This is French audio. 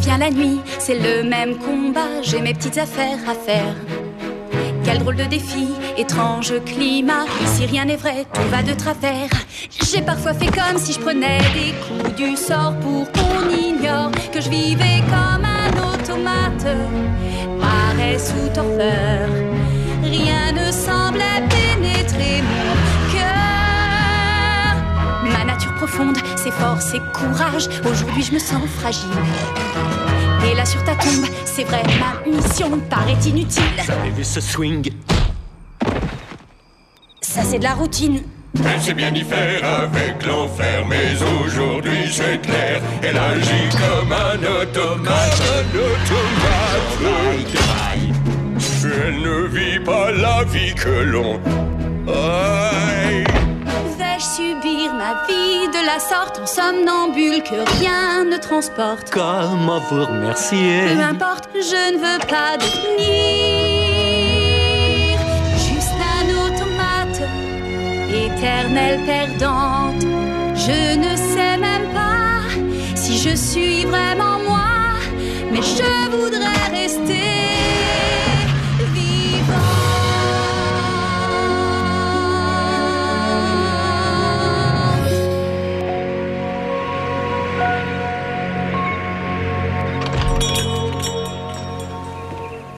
revient la nuit, c'est le même combat, j'ai mes petites affaires à faire. Quel drôle de défi, étrange climat, ici rien n'est vrai, tout va de travers. J'ai parfois fait comme si je prenais des coups du sort pour qu'on ignore que je vivais comme un automate, paresse ou torpeur. Rien ne semblait pénétrer mon cœur. Ma nature profonde, ses forces, ses courages, aujourd'hui je me sens fragile. Et là sur ta tombe, c'est vrai, ma mission paraît inutile. Vous avez vu ce swing? Ça c'est de la routine. Elle sait bien y faire avec l'enfer, mais aujourd'hui c'est clair, elle agit comme un automate, Elle ne vit pas la vie que l'on... Aïe. Vais-je subir ma vie de la sorte en somnambule que rien ne transporte? Comment vous remercier? Peu importe, je ne veux pas devenir juste un automate, éternelle perdante. Je ne sais même pas si je suis vraiment moi, mais je voudrais